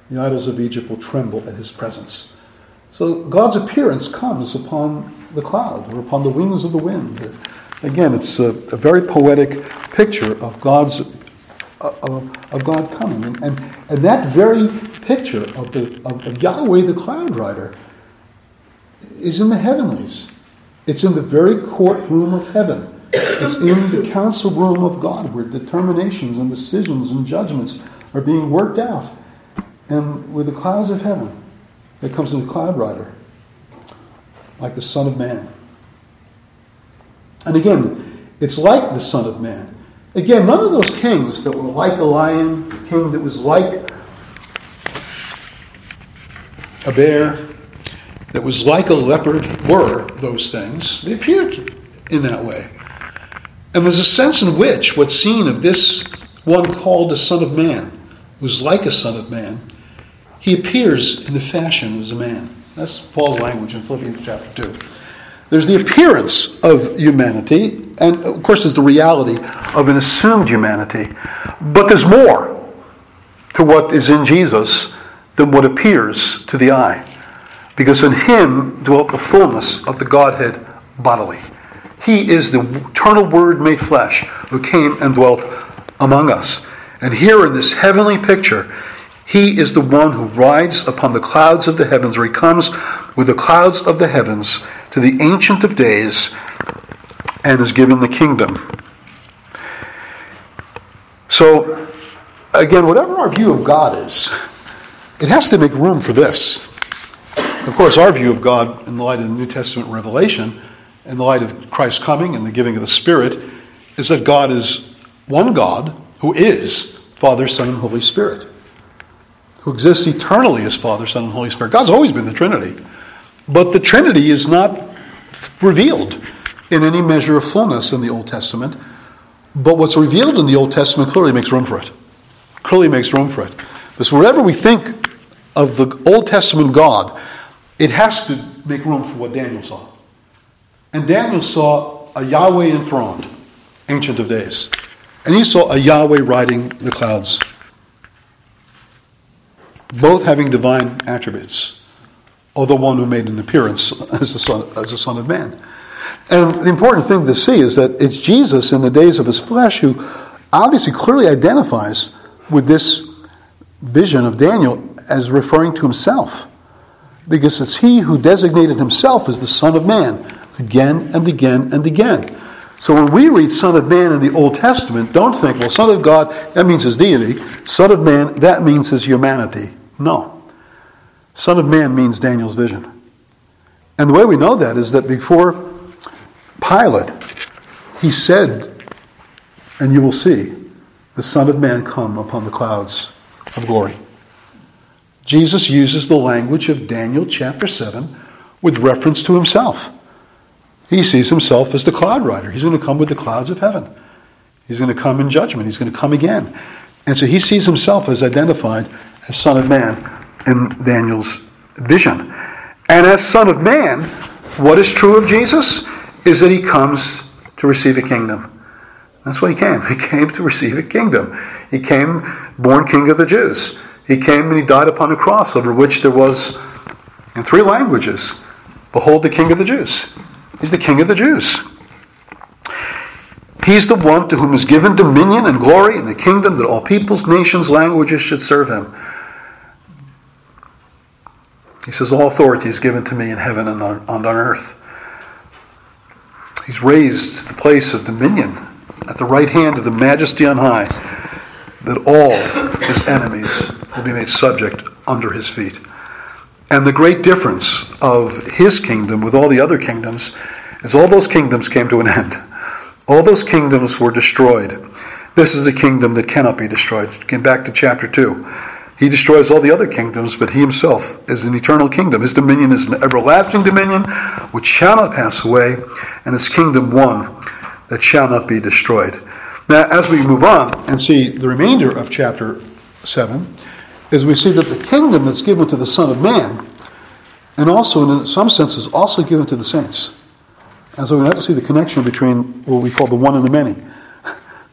The idols of Egypt will tremble at his presence. So God's appearance comes upon the cloud or upon the wings of the wind. Again, it's a, a very poetic picture of God's uh, of, of God coming, and, and and that very picture of the of, of Yahweh the cloud rider is in the heavenlies. It's in the very courtroom of heaven. It's in the council room of God, where determinations and decisions and judgments are being worked out. And with the clouds of heaven, there comes in a cloud rider, like the Son of Man. And again, it's like the Son of Man. Again, none of those kings that were like a lion, the king that was like a bear, that was like a leopard, were those things. They appeared in that way. And there's a sense in which what's seen of this one called the Son of Man, who's like a Son of Man, he appears in the fashion as a man. That's Paul's language in Philippians chapter two. There's the appearance of humanity, and of course there's the reality of an assumed humanity. But there's more to what is in Jesus than what appears to the eye. Because in him dwelt the fullness of the Godhead bodily. He is the eternal Word made flesh who came and dwelt among us. And here in this heavenly picture, he is the one who rides upon the clouds of the heavens, or he comes with the clouds of the heavens to the Ancient of Days and is given the kingdom. So, again, whatever our view of God is, it has to make room for this. Of course, our view of God in the light of the New Testament revelation, in the light of Christ's coming and the giving of the Spirit, is that God is one God who is Father, Son, and Holy Spirit, who exists eternally as Father, Son, and Holy Spirit. God's always been the Trinity, but the Trinity is not revealed in any measure of fullness in the Old Testament, but what's revealed in the Old Testament clearly makes room for it. Clearly makes room for it. Because wherever we think of the Old Testament God, it has to make room for what Daniel saw. And Daniel saw a Yahweh enthroned, Ancient of Days. And he saw a Yahweh riding the clouds, both having divine attributes, although one who made an appearance as the Son, as the Son of Man. And the important thing to see is that it's Jesus in the days of his flesh who obviously clearly identifies with this vision of Daniel as referring to himself. Because it's he who designated himself as the Son of Man again and again and again. So when we read Son of Man in the Old Testament, don't think, well, Son of God, that means his deity. Son of Man, that means his humanity. No. Son of Man means Daniel's vision. And the way we know that is that before Pilate, he said, and you will see the Son of Man come upon the clouds of glory. Jesus uses the language of Daniel chapter seven with reference to himself. He sees himself as the cloud rider. He's going to come with the clouds of heaven. He's going to come in judgment. He's going to come again. And so he sees himself as identified as Son of Man in Daniel's vision. And as Son of Man, what is true of Jesus is that he comes to receive a kingdom. That's why he came. He came to receive a kingdom. He came born King of the Jews. He came and he died upon a cross over which there was, in three languages, behold the King of the Jews. He's the King of the Jews. He's the one to whom is given dominion and glory and the kingdom that all peoples, nations, languages should serve him. He says, all authority is given to me in heaven and on, on earth. He's raised to the place of dominion at the right hand of the majesty on high, that all his enemies will be made subject under his feet. And the great difference of his kingdom with all the other kingdoms is all those kingdoms came to an end. All those kingdoms were destroyed. This is the kingdom that cannot be destroyed. Get back to chapter two. He destroys all the other kingdoms, but he himself is an eternal kingdom. His dominion is an everlasting dominion which shall not pass away, and his kingdom one that shall not be destroyed. Now, as we move on and see the remainder of chapter seven, is we see that the kingdom that's given to the Son of Man, and also in some senses also given to the saints. And so we have to see the connection between what we call the one and the many.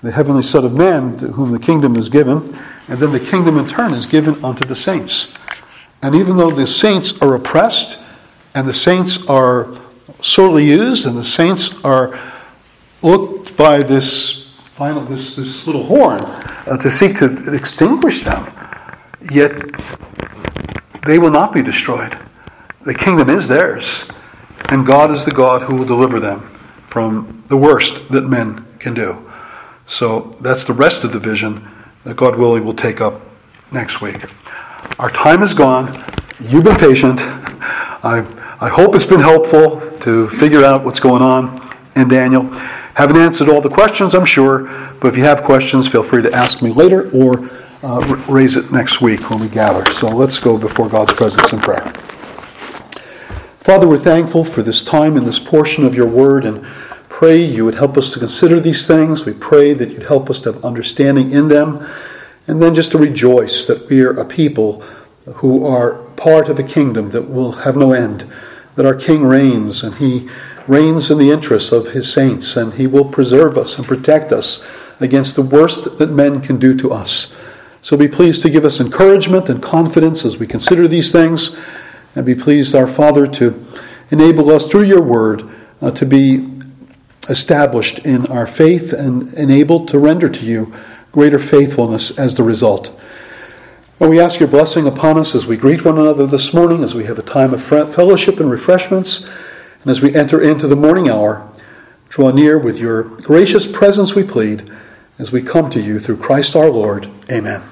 the heavenly Son of Man, to whom the kingdom is given, and then the kingdom in turn is given unto the saints. And even though the saints are oppressed, and the saints are sorely used, and the saints are looked by this final this this little horn uh, to seek to extinguish them, yet they will not be destroyed. The kingdom is theirs, and God is the God who will deliver them from the worst that men can do. So that's the rest of the vision that God willing will take up next week. Our time is gone. You've been patient. I, I hope it's been helpful to figure out what's going on in Daniel. Haven't answered all the questions, I'm sure, but if you have questions, feel free to ask me later or uh, raise it next week when we gather. So let's go before God's presence in prayer. Father, we're thankful for this time and this portion of your word, and pray you would help us to consider these things. We pray that you'd help us to have understanding in them, and then just to rejoice that we are a people who are part of a kingdom that will have no end, that our King reigns, and he reigns in the interests of his saints, and he will preserve us and protect us against the worst that men can do to us. So be pleased to give us encouragement and confidence as we consider these things, and be pleased, our Father, to enable us through your word uh, to be established in our faith and enabled to render to you greater faithfulness as the result. And we ask your blessing upon us as we greet one another this morning, as we have a time of fellowship and refreshments, and as we enter into the morning hour. Draw near with your gracious presence, we plead, as we come to you through Christ our Lord. Amen.